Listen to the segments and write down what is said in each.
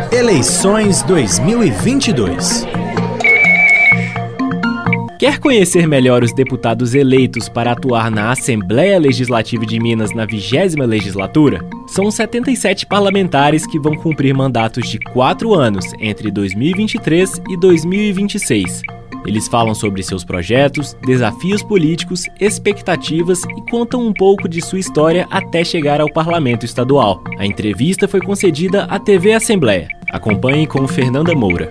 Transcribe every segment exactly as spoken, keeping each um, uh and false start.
Eleições dois mil e vinte e dois. Quer conhecer melhor os deputados eleitos para atuar na Assembleia Legislativa de Minas na vigésima legislatura? São setenta e sete parlamentares que vão cumprir mandatos de quatro anos entre dois mil e vinte e três e dois mil e vinte e seis. Eles falam sobre seus projetos, desafios políticos, expectativas e contam um pouco de sua história até chegar ao Parlamento Estadual. A entrevista foi concedida à T V Assembleia. Acompanhe com Fernanda Moura.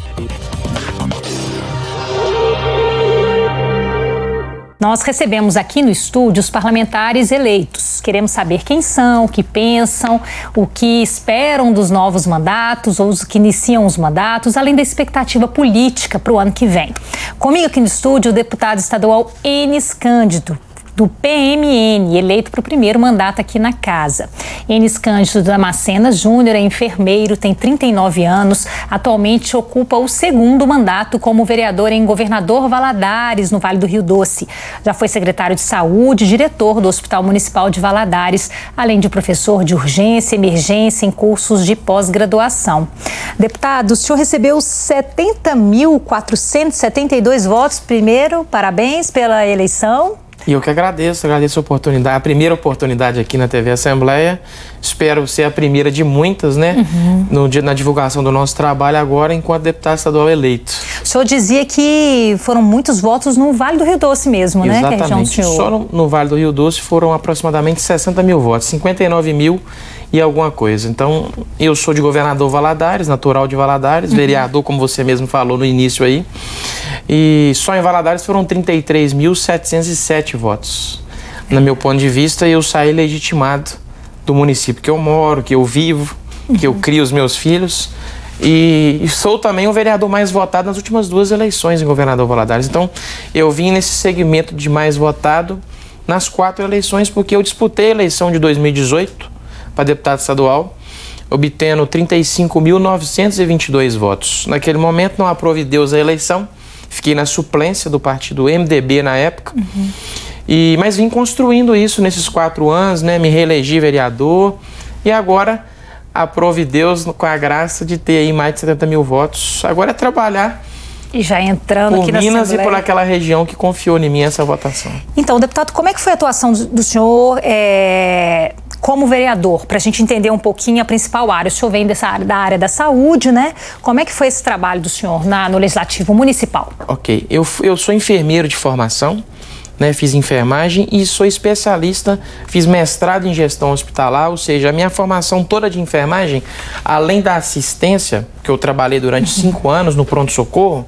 Nós recebemos aqui no estúdio os parlamentares eleitos. Queremos saber quem são, o que pensam, o que esperam dos novos mandatos ou os que iniciam os mandatos, além da expectativa política para o ano que vem. Comigo aqui no estúdio o deputado estadual Enis Cândido, do P M N, eleito para o primeiro mandato aqui na casa. Enis Cândido Damascena Júnior é enfermeiro, tem trinta e nove anos, atualmente ocupa o segundo mandato como vereador em Governador Valadares, no Vale do Rio Doce. Já foi secretário de Saúde e diretor do Hospital Municipal de Valadares, além de professor de urgência e emergência em cursos de pós-graduação. Deputado, o senhor recebeu setenta mil quatrocentos e setenta e dois votos. Primeiro, parabéns pela eleição. E eu que agradeço, agradeço a oportunidade, a primeira oportunidade aqui na T V Assembleia. Espero ser a primeira de muitas, né? Uhum. No, na divulgação do nosso trabalho agora, enquanto deputado estadual eleito. O senhor dizia que foram muitos votos no Vale do Rio Doce mesmo, né? Exatamente. Que é a região do senhor. Só no, no Vale do Rio Doce foram aproximadamente sessenta mil votos, cinquenta e nove mil e alguma coisa. Então, eu sou de Governador Valadares, natural de Valadares, uhum. vereador, como você mesmo falou no início aí. E só em Valadares foram trinta e três mil setecentos e sete votos. No meu ponto de vista, eu saí legitimado do município que eu moro, que eu vivo, uhum. que eu crio os meus filhos. E sou também o vereador mais votado nas últimas duas eleições em Governador Valadares. Então, eu vim nesse segmento de mais votado nas quatro eleições, porque eu disputei a eleição de dois mil e dezoito para deputado estadual, obtendo trinta e cinco mil novecentos e vinte e dois votos. Naquele momento, não aprove Deus a eleição. Fiquei na suplência do partido M D B na época, uhum. e, mas vim construindo isso nesses quatro anos, né? Me reelegi vereador e agora aprove Deus com a graça de ter aí mais de setenta mil votos. Agora é trabalhar e já entrando por aqui na Minas Assembleia. E por aquela região que confiou em mim essa votação. Então, deputado, como é que foi a atuação do senhor é, como vereador? Para a gente entender um pouquinho a principal área. O senhor vem dessa área, da área da saúde, né? Como é que foi esse trabalho do senhor na, no Legislativo Municipal? Ok, eu, eu sou enfermeiro de formação, né? Fiz enfermagem e sou especialista, fiz mestrado em gestão hospitalar, ou seja, a minha formação toda de enfermagem, além da assistência, que eu trabalhei durante cinco anos no pronto-socorro,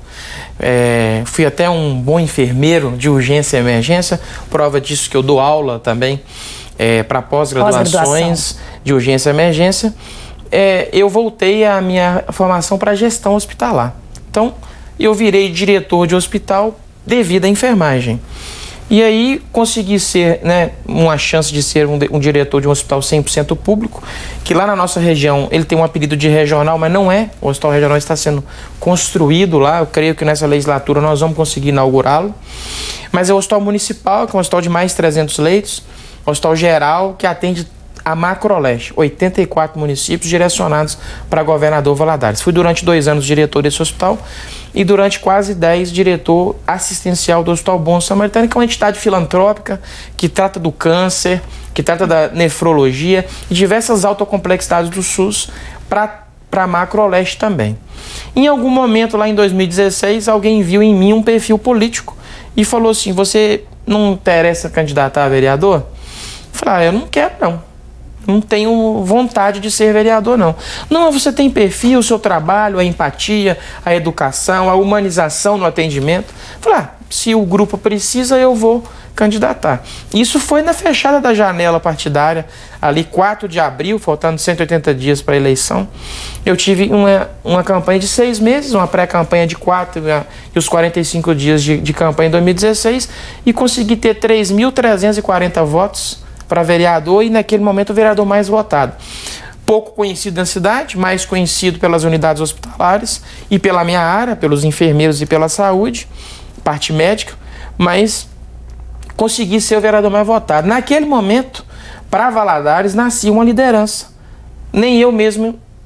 é, fui até um bom enfermeiro de urgência e emergência, prova disso que eu dou aula também é, para pós-graduações de urgência e emergência, é, eu voltei a minha formação para gestão hospitalar. Então, eu virei diretor de hospital devido à enfermagem. E aí consegui ser, né, uma chance de ser um, um diretor de um hospital cem por cento público, que lá na nossa região ele tem um apelido de regional, mas não é. O hospital regional está sendo construído lá, eu creio que nessa legislatura nós vamos conseguir inaugurá-lo. Mas é o hospital municipal, que é um hospital de mais de trezentos leitos, hospital geral, que atende a Macroleste, oitenta e quatro municípios direcionados para Governador Valadares. Fui durante dois anos diretor desse hospital e durante quase dez diretor assistencial do Hospital Bom Samaritano, que é uma entidade filantrópica que trata do câncer, que trata da nefrologia e diversas autocomplexidades do SUS para a Macroleste também. Em algum momento, lá em dois mil e dezesseis, alguém viu em mim um perfil político e falou assim: você não interessa candidatar a vereador? Eu falei: ah, eu não quero não. Não tenho vontade de ser vereador, não. Não, você tem perfil, o seu trabalho, a empatia, a educação, a humanização no atendimento. Falei, ah, se o grupo precisa, eu vou candidatar. Isso foi na fechada da janela partidária, ali quatro de abril, faltando cento e oitenta dias para a eleição. Eu tive uma, uma campanha de seis meses, uma pré-campanha de quatro e os quarenta e cinco dias de, de campanha em dois mil e dezesseis e consegui ter três mil trezentos e quarenta votos para vereador e naquele momento o vereador mais votado. Pouco conhecido na cidade, mais conhecido pelas unidades hospitalares e pela minha área, pelos enfermeiros e pela saúde, parte médica, mas consegui ser o vereador mais votado. Naquele momento, para Valadares, nascia uma liderança. Nem eu mesmo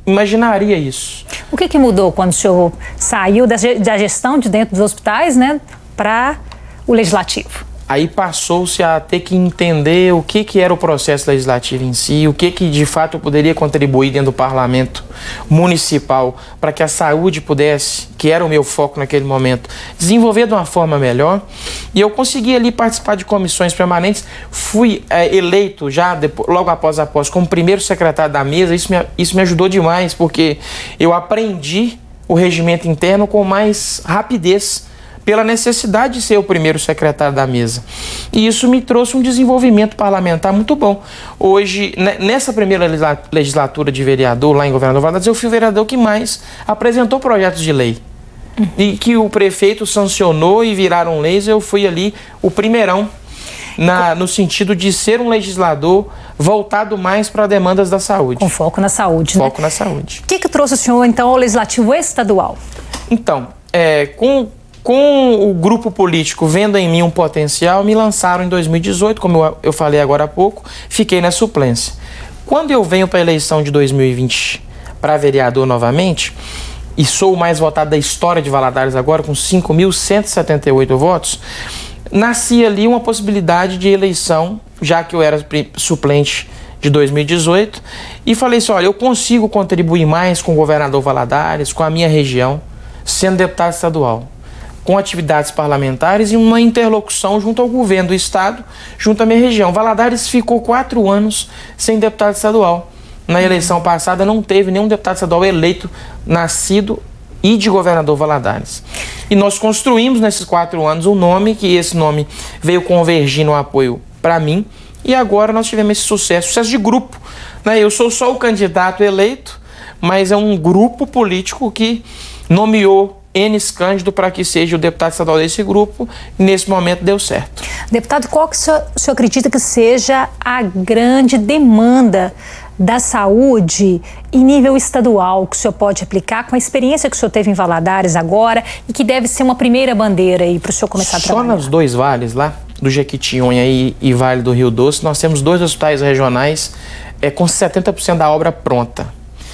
imaginaria isso. O que, que mudou quando o senhor saiu da, da gestão de dentro dos hospitais, né, para o legislativo? Aí passou-se a ter que entender o que, que era o processo legislativo em si, o que, que de fato eu poderia contribuir dentro do parlamento municipal para que a saúde pudesse, que era o meu foco naquele momento, desenvolver de uma forma melhor. E eu consegui ali participar de comissões permanentes, fui é, eleito já depois, logo após a posse como primeiro secretário da mesa. Isso me, isso me ajudou demais, porque eu aprendi o regimento interno com mais rapidez, pela necessidade de ser o primeiro secretário da mesa. E isso me trouxe um desenvolvimento parlamentar muito bom. Hoje, nessa primeira legislatura de vereador, lá em Governador Valadares, eu fui o vereador que mais apresentou projetos de lei. Uhum. E que o prefeito sancionou e viraram leis, eu fui ali o primeirão, na, no sentido de ser um legislador voltado mais para demandas da saúde. Com foco na saúde, Foco né? na saúde. O que, que trouxe o senhor, então, ao legislativo estadual? Então, é, com... Com o grupo político vendo em mim um potencial, me lançaram em dois mil e dezoito, como eu, eu falei agora há pouco, fiquei na suplência. Quando eu venho para a eleição de dois mil e vinte para vereador novamente, e sou o mais votado da história de Valadares agora, com cinco mil cento e setenta e oito votos, nascia ali uma possibilidade de eleição, já que eu era suplente de dois mil e dezoito, e falei assim, olha, eu consigo contribuir mais com o governador Valadares, com a minha região, sendo deputado estadual, com atividades parlamentares e uma interlocução junto ao governo do estado, junto à minha região. Valadares ficou quatro anos sem deputado estadual. Na eleição passada não teve nenhum deputado estadual eleito, nascido e de governador Valadares. E nós construímos nesses quatro anos um nome, que esse nome veio convergir no apoio para mim, e agora nós tivemos esse sucesso, sucesso de grupo. Né? Eu sou só o candidato eleito, mas é um grupo político que nomeou Enes Cândido para que seja o deputado estadual desse grupo, e nesse momento deu certo. Deputado, qual que o senhor, o senhor acredita que seja a grande demanda da saúde em nível estadual que o senhor pode aplicar com a experiência que o senhor teve em Valadares agora e que deve ser uma primeira bandeira aí para o senhor começar a trabalhar? Só nos dois vales lá, do Jequitinhonha e, e Vale do Rio Doce, nós temos dois hospitais regionais é, com setenta por cento da obra pronta.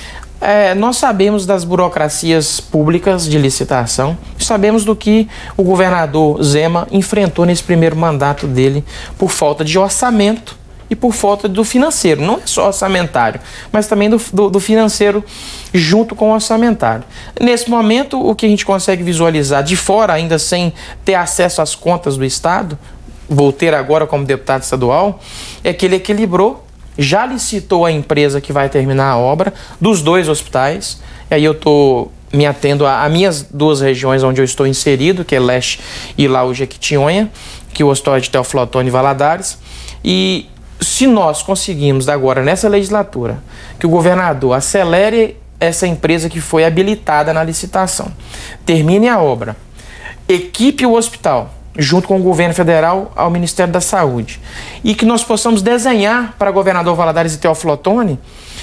É, nós sabemos das burocracias públicas de licitação, sabemos do que o governador Zema enfrentou nesse primeiro mandato dele por falta de orçamento e por falta do financeiro. Não é só orçamentário, mas também do, do, do financeiro junto com o orçamentário. Nesse momento, o que a gente consegue visualizar de fora, ainda sem ter acesso às contas do Estado, vou ter agora como deputado estadual, é que ele equilibrou, já licitou a empresa que vai terminar a obra dos dois hospitais, e aí eu estou me atendo a, a minhas duas regiões onde eu estou inserido, que é Leste e lá o Jequitinhonha, que é o Hospital de Teófilo Otoni e Valadares. E se nós conseguimos agora, nessa legislatura, que o governador acelere essa empresa que foi habilitada na licitação, termine a obra, equipe o hospital, junto com o governo federal ao Ministério da Saúde, e que nós possamos desenhar para governador Valadares e Teófilo Otoni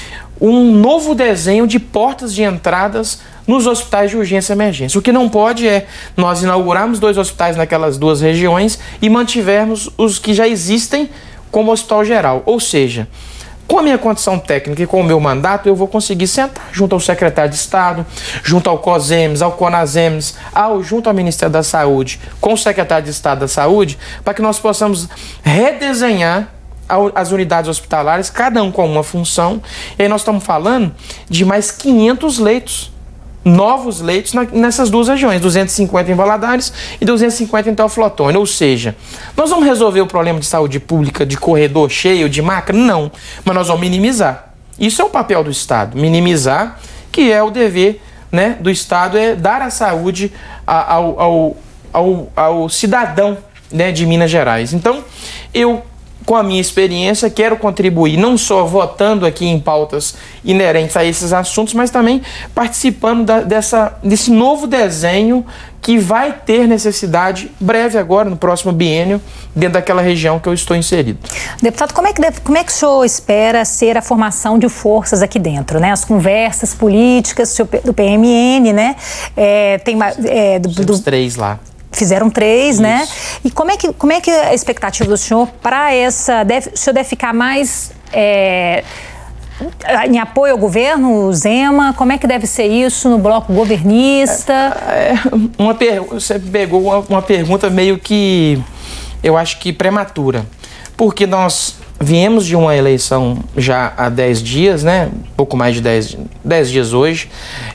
um novo desenho de portas de entradas nos hospitais de urgência e emergência. O que não pode é nós inaugurarmos dois hospitais naquelas duas regiões e mantivermos os que já existem como hospital geral. Ou seja, com a minha condição técnica e com o meu mandato, eu vou conseguir sentar junto ao secretário de Estado, junto ao COSEMES, ao CONASEMES, ao, junto ao Ministério da Saúde, com o secretário de Estado da Saúde, para que nós possamos redesenhar as unidades hospitalares, cada um com uma função. E aí nós estamos falando de mais quinhentos leitos, novos leitos na, nessas duas regiões, duzentos e cinquenta em Valadares e duzentos e cinquenta em Teófilo Otoni. Ou seja, nós vamos resolver o problema de saúde pública de corredor cheio, de máquina? Não, mas nós vamos minimizar. Isso é o papel do Estado, minimizar, que é o dever, né, do Estado, é dar a saúde ao, ao, ao, ao cidadão, né, de Minas Gerais. Então, eu, com a minha experiência, quero contribuir não só votando aqui em pautas inerentes a esses assuntos, mas também participando da, dessa, desse novo desenho que vai ter necessidade breve agora, no próximo biênio, dentro daquela região que eu estou inserido. Deputado, como é que, deve, como é que o senhor espera ser a formação de forças aqui dentro, né? As conversas políticas do P M N, né? É, tem, é, do, do, três lá. Fizeram três, Isso. né? E como é que, como é que é a expectativa do senhor para essa... Deve, o senhor deve ficar mais... É, em apoio ao governo, Zema? Como é que deve ser isso no bloco governista? É, é uma per... Você pegou uma, uma pergunta meio que, eu acho que prematura. Porque nós viemos de uma eleição já há dez dias, né? Pouco mais de dez dias hoje.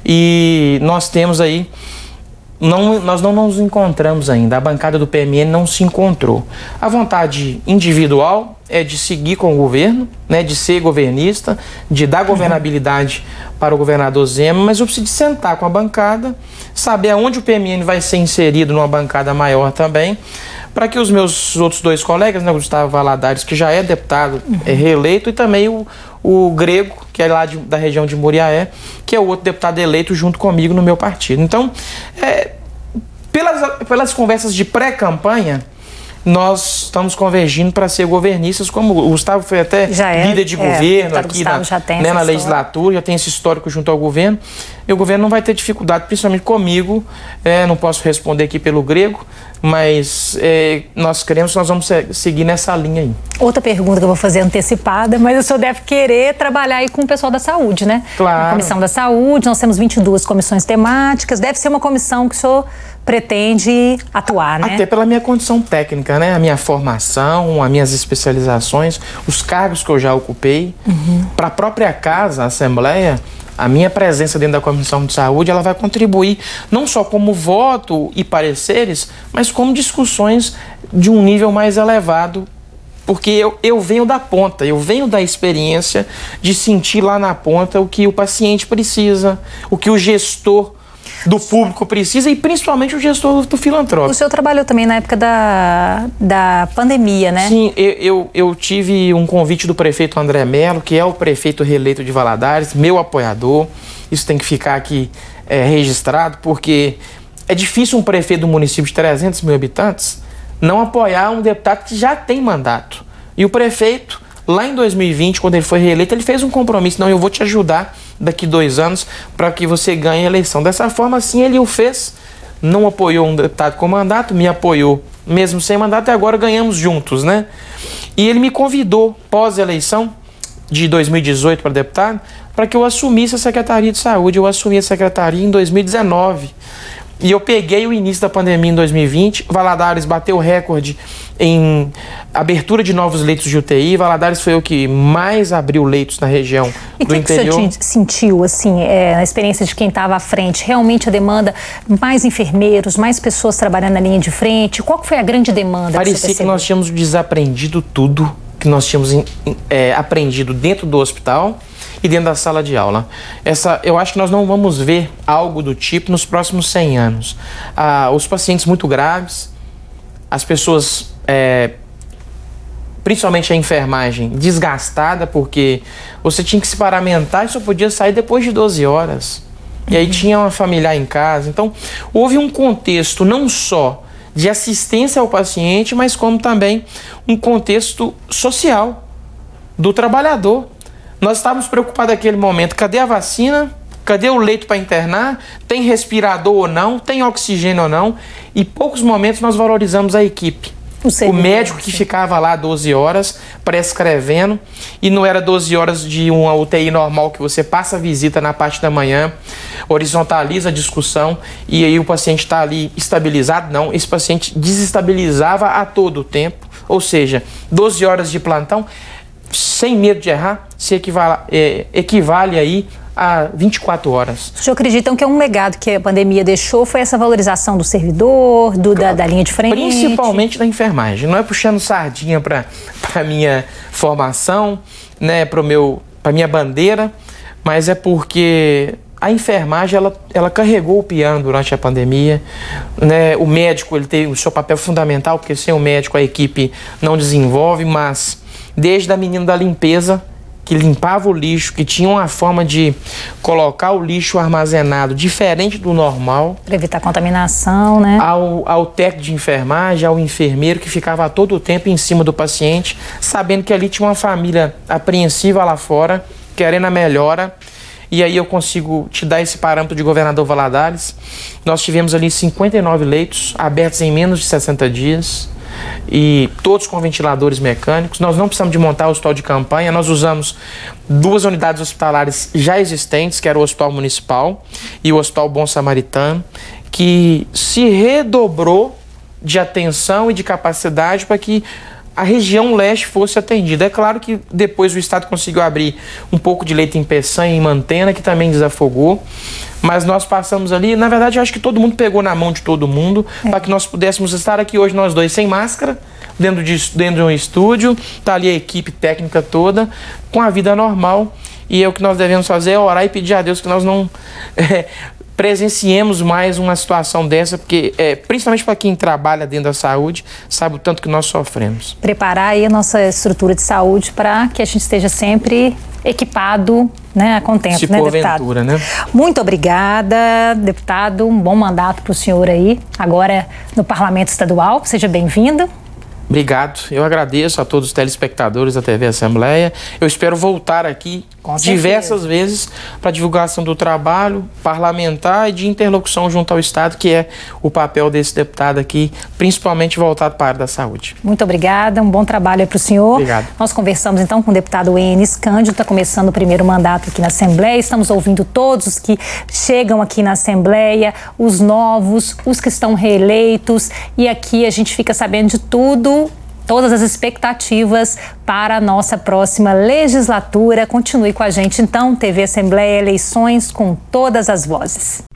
E nós temos aí... Não, nós não nos encontramos ainda, a bancada do P M N não se encontrou. A vontade individual é de seguir com o governo, né, de ser governista, de dar governabilidade para o governador Zema, mas eu preciso de sentar com a bancada, saber aonde o P M N vai ser inserido numa bancada maior também, para que os meus outros dois colegas, né, o Gustavo Valadares, que já é deputado uhum. é reeleito, e também o, o Grego, que é lá de, da região de Muriaé, que é o outro deputado eleito junto comigo no meu partido. Então, é, pelas, pelas conversas de pré-campanha, nós estamos convergindo para ser governistas, como o Gustavo foi até já é, líder de é, governo aqui na, né, na legislatura, já tem esse histórico junto ao governo, e o governo não vai ter dificuldade, principalmente comigo, é, não posso responder aqui pelo Grego, mas é, nós queremos, nós vamos seguir nessa linha aí. Outra pergunta que eu vou fazer antecipada, mas o senhor deve querer trabalhar aí com o pessoal da saúde, né? Claro. Na Comissão da Saúde, nós temos vinte e duas comissões temáticas, deve ser uma comissão que o senhor pretende atuar, né? Até pela minha condição técnica, né? A minha formação, as minhas especializações, os cargos que eu já ocupei. Uhum. Para a própria casa, a Assembleia, a minha presença dentro da Comissão de Saúde, ela vai contribuir não só como voto e pareceres, mas como discussões de um nível mais elevado, porque eu, eu venho da ponta, eu venho da experiência de sentir lá na ponta o que o paciente precisa, o que o gestor do público precisa e principalmente o gestor do filantrópico. O senhor trabalhou também na época da, da pandemia, né? Sim, eu, eu, eu tive um convite do prefeito André Mello, que é o prefeito reeleito de Valadares, meu apoiador. Isso tem que ficar aqui é, registrado, porque é difícil um prefeito do município de trezentos mil habitantes não apoiar um deputado que já tem mandato. E o prefeito, lá em dois mil e vinte, quando ele foi reeleito, ele fez um compromisso: não, eu vou te ajudar daqui dois anos para que você ganhe a eleição. Dessa forma, assim, ele o fez, não apoiou um deputado com mandato, me apoiou mesmo sem mandato, e agora ganhamos juntos, né? E ele me convidou, pós-eleição de dois mil e dezoito para deputado, para que eu assumisse a Secretaria de Saúde. Eu assumi a Secretaria em dois mil e dezenove. E eu peguei o início da pandemia em dois mil e vinte, Valadares bateu o recorde em abertura de novos leitos de U T I, Valadares foi o que mais abriu leitos na região e do que interior. E o que o senhor sentiu, assim, é, na experiência de quem estava à frente, realmente a demanda, mais enfermeiros, mais pessoas trabalhando na linha de frente, qual foi a grande demanda? Parecia que, que nós tínhamos desaprendido tudo que nós tínhamos é, aprendido dentro do hospital e dentro da sala de aula. Essa, eu acho que nós não vamos ver algo do tipo nos próximos cem anos. Ah, os pacientes muito graves, as pessoas, é, principalmente a enfermagem, desgastada, porque você tinha que se paramentar e só podia sair depois de doze horas. E aí tinha uma familiar em casa. Então, houve um contexto não só de assistência ao paciente, mas como também um contexto social do trabalhador. Nós estávamos preocupados naquele momento, cadê a vacina? Cadê o leito para internar? Tem respirador ou não? Tem oxigênio ou não? E poucos momentos nós valorizamos a equipe. O, o médico que ficava lá doze horas prescrevendo, e não era doze horas de uma U T I normal que você passa a visita na parte da manhã, horizontaliza a discussão e aí o paciente está ali estabilizado. Não, esse paciente desestabilizava a todo o tempo, ou seja, doze horas de plantão, sem medo de errar, se equivale, é, equivale aí a vinte e quatro horas. O senhor acredita que é um legado que a pandemia deixou foi essa valorização do servidor, do, da, da linha de frente? Principalmente da enfermagem. Não é puxando sardinha para a minha formação, né, para a minha bandeira, mas é porque a enfermagem ela, ela carregou o piano durante a pandemia, né? O médico ele tem o seu papel fundamental, porque sem o médico a equipe não desenvolve, mas desde a menina da limpeza, que limpava o lixo, que tinha uma forma de colocar o lixo armazenado diferente do normal. Para evitar contaminação, né? Ao, ao técnico de enfermagem, ao enfermeiro que ficava todo o tempo em cima do paciente, sabendo que ali tinha uma família apreensiva lá fora, querendo a melhora. E aí eu consigo te dar esse parâmetro de Governador Valadares. Nós tivemos ali cinquenta e nove leitos abertos em menos de sessenta dias. e todos com ventiladores mecânicos. Nós não precisamos de montar o hospital de campanha, nós usamos duas unidades hospitalares já existentes, que era o Hospital Municipal e o Hospital Bom Samaritano, que se redobrou de atenção e de capacidade para que a região leste fosse atendida. É claro que depois o Estado conseguiu abrir um pouco de leito em Peçanha e em Mantena, que também desafogou, mas nós passamos ali, na verdade eu acho que todo mundo pegou na mão de todo mundo, é. para que nós pudéssemos estar aqui hoje nós dois sem máscara, dentro de, dentro de um estúdio, tá ali a equipe técnica toda, com a vida normal, e é o que nós devemos fazer é orar e pedir a Deus que nós não é, presenciemos mais uma situação dessa, porque é, principalmente para quem trabalha dentro da saúde, sabe o tanto que nós sofremos. Preparar aí a nossa estrutura de saúde para que a gente esteja sempre equipado, né, a contento, Se né, porventura, deputado? né? Muito obrigada, deputado. Um bom mandato para o senhor aí, agora no Parlamento Estadual. Seja bem-vindo. Obrigado. Eu agradeço a todos os telespectadores da T V Assembleia. Eu espero voltar aqui Com diversas certeza. vezes para divulgação do trabalho parlamentar e de interlocução junto ao Estado, que é o papel desse deputado aqui, principalmente voltado para a área da saúde. Muito obrigada. Um bom trabalho para o senhor. Obrigado. Nós conversamos então com o deputado Enes Cândido, está começando o primeiro mandato aqui na Assembleia. Estamos ouvindo todos os que chegam aqui na Assembleia, os novos, os que estão reeleitos, e aqui a gente fica sabendo de tudo, todas as expectativas para a nossa próxima legislatura. Continue com a gente então, T V Assembleia, eleições com todas as vozes.